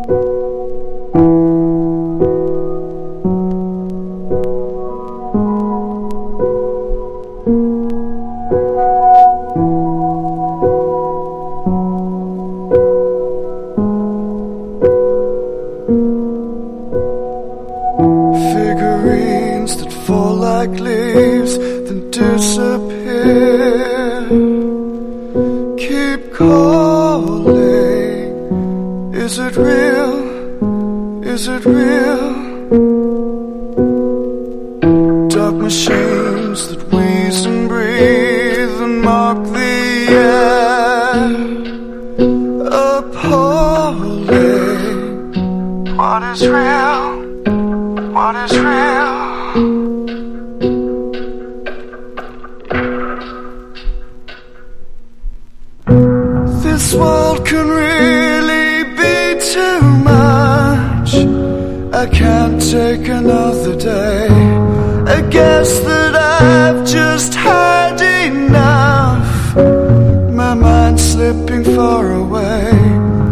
Figurines that fall like leaves, then disappear. Keep calling. Is it real? Is it real? Dark machines that wheeze and breathe and mark the air. Appalling. What is real? What is real? This world can really be too much. I can't take another day. I guess that I've just had enough. My mind's slipping far away.